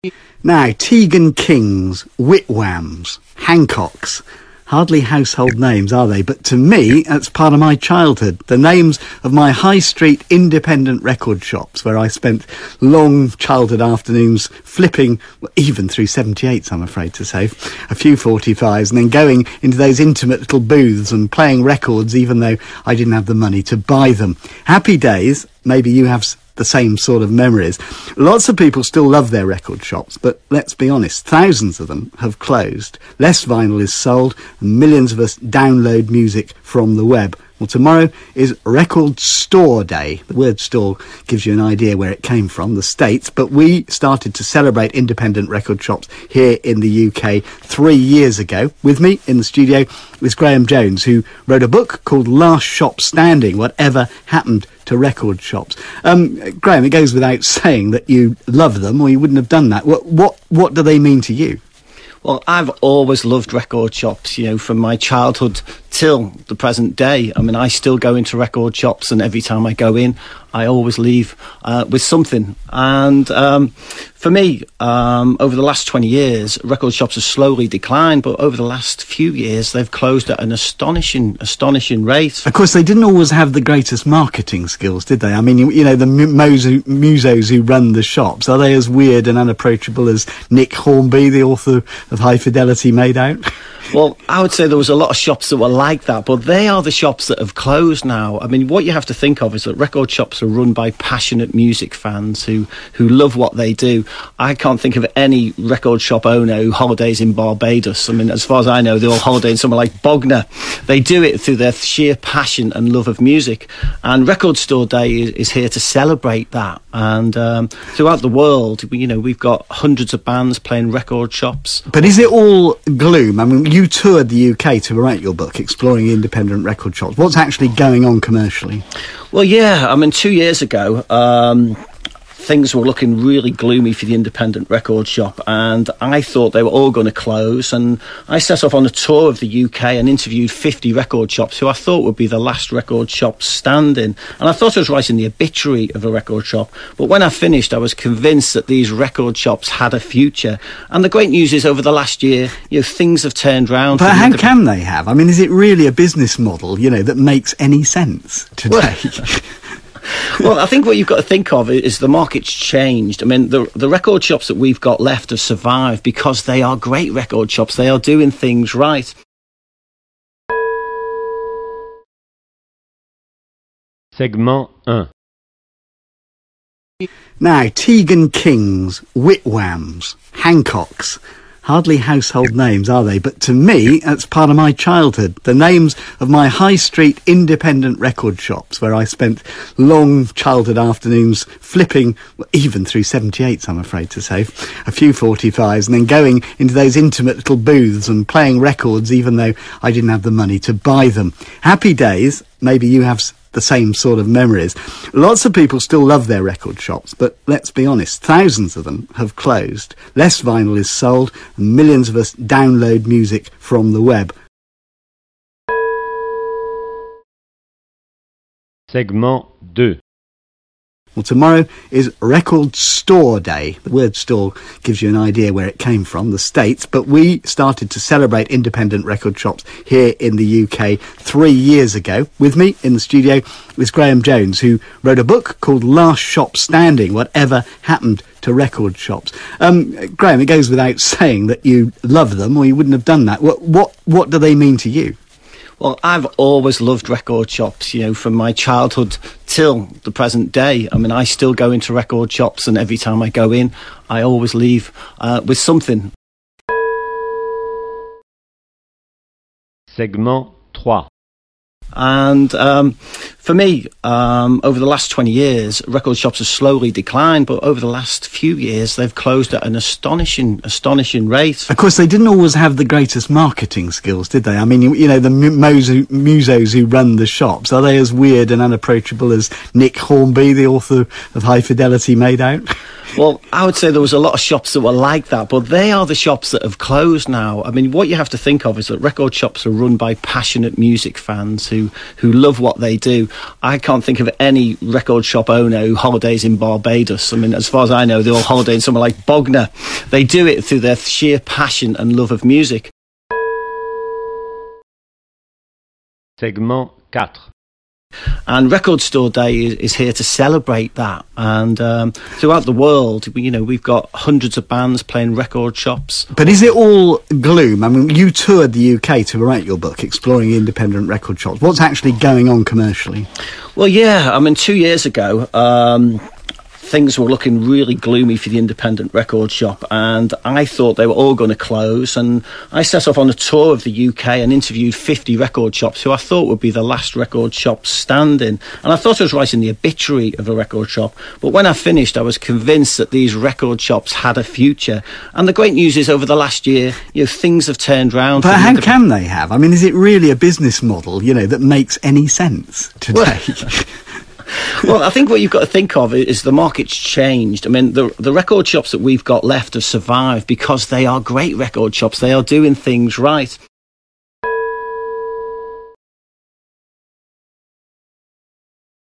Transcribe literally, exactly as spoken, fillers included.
Now, Tegan Kings, Whitwams, Hancocks, hardly household names, are they? But to me, that's part of my childhood. The names of my high street independent record shops where I spent long childhood afternoons flipping, even through seventy-eights, I'm afraid to say, a few forty-fives, and then going into those intimate little booths and playing records, even though I didn't have the money to buy them. Happy days. Maybe you have the same sort of memories. Lots of people still love their record shops, but let's be honest, thousands of them have closed. Less vinyl is sold, and millions of us download music from the web. Well, tomorrow is Record Store Day. The word store gives you an idea where it came from, the States, but we started to celebrate independent record shops here in the U K three years ago. With me in the studio is Graham Jones, who wrote a book called Last Shop Standing, Whatever Happened to Record Shops. Um, Graham, it goes without saying that you love them, or you wouldn't have done that. What, what, what do they mean to you? Well, I've always loved record shops, you know, from my childhood till the present day. I mean, I still go into record shops, and every time I go in, I always leave uh, with something. And um, for me, um, over the last twenty years, record shops have slowly declined, but over the last few years, they've closed at an astonishing, astonishing rate. Of course, they didn't always have the greatest marketing skills, did they? I mean, you, you know, the muso, musos who run the shops, are they as weird and unapproachable as Nick Hornby, the author of High Fidelity, made out? Well, I would say there was a lot of shops that were like that, but they are the shops that have closed now. I mean, what you have to think of is that record shops are run by passionate music fans who, who love what they do. I can't think of any record shop owner who holidays in Barbados. I mean, as far as I know, they all holiday in somewhere like Bognor. They do it through their sheer passion and love of music. And Record Store Day is, is here to celebrate that. And um, throughout the world, you know, we've got hundreds of bands playing record shops. But is it all gloom? I mean, you toured the U K to write your book, exploring independent record shops. What's actually going on commercially? Well, yeah, I mean, two years ago, um, things were looking really gloomy for the independent record shop, and I thought they were all going to close. And I set off on a tour of the U K and interviewed fifty record shops who I thought would be the last record shops standing. And I thought I was writing the obituary of a record shop, but when I finished, I was convinced that these record shops had a future. And the great news is, over the last year, you know, things have turned round. But how can they have? I mean, is it really a business model, you know, that makes any sense today? Well, Well, I think what you've got to think of is the market's changed. I mean, the the record shops that we've got left have survived because they are great record shops. They are doing things right. Segment one. Now, Tegan Kings, Whitwams, Hancocks, hardly household names, are they? But to me, that's part of my childhood. The names of my high street independent record shops where I spent long childhood afternoons flipping, even through seventy-eights, I'm afraid to say, a few forty-fives, and then going into those intimate little booths and playing records, even though I didn't have the money to buy them. Happy days. Maybe you have the same sort of memories. Lots of people still love their record shops, but let's be honest, thousands of them have closed. Less vinyl is sold, and millions of us download music from the web. Segment two. Well, tomorrow is Record Store Day. The word store gives you an idea where it came from, the States, but we started to celebrate independent record shops here in the U K three years ago. With me in the studio is Graham Jones, who wrote a book called Last Shop Standing, Whatever Happened to Record Shops. Um, Graham, it goes without saying that you love them, or you wouldn't have done that. What, what, what do they mean to you? Well, I've always loved record shops, you know, from my childhood till the present day. I mean, I still go into record shops, and every time I go in, I always leave uh, with something. Segment three. And um, for me, um, over the last twenty years, record shops have slowly declined, but over the last few years, they've closed at an astonishing, astonishing rate. Of course, they didn't always have the greatest marketing skills, did they? I mean, you, you know, the muso, musos who run the shops, are they as weird and unapproachable as Nick Hornby, the author of High Fidelity, made out? Well, I would say there was a lot of shops that were like that, but they are the shops that have closed now. I mean, what you have to think of is that record shops are run by passionate music fans who, who love what they do. I can't think of any record shop owner who holidays in Barbados. I mean, as far as I know, they all holiday in somewhere like Bognor. They do it through their sheer passion and love of music. Segment four. And Record Store Day is, is here to celebrate that. And um, throughout the world, you know, we've got hundreds of bands playing record shops. But is it all gloom? I mean, you toured the U K to write your book, Exploring Independent Record Shops. What's actually going on commercially? Well, yeah, I mean, two years ago, um, things were looking really gloomy for the independent record shop, and I thought they were all going to close. And I set off on a tour of the U K and interviewed fifty record shops who I thought would be the last record shops standing. And I thought I was writing the obituary of a record shop, but when I finished, I was convinced that these record shops had a future. And the great news is, over the last year, you know, things have turned round. But how can they have? I mean, is it really a business model, you know, that makes any sense today? Well, well, I think what you've got to think of is the market's changed. I mean, the the record shops that we've got left have survived because they are great record shops. They are doing things right.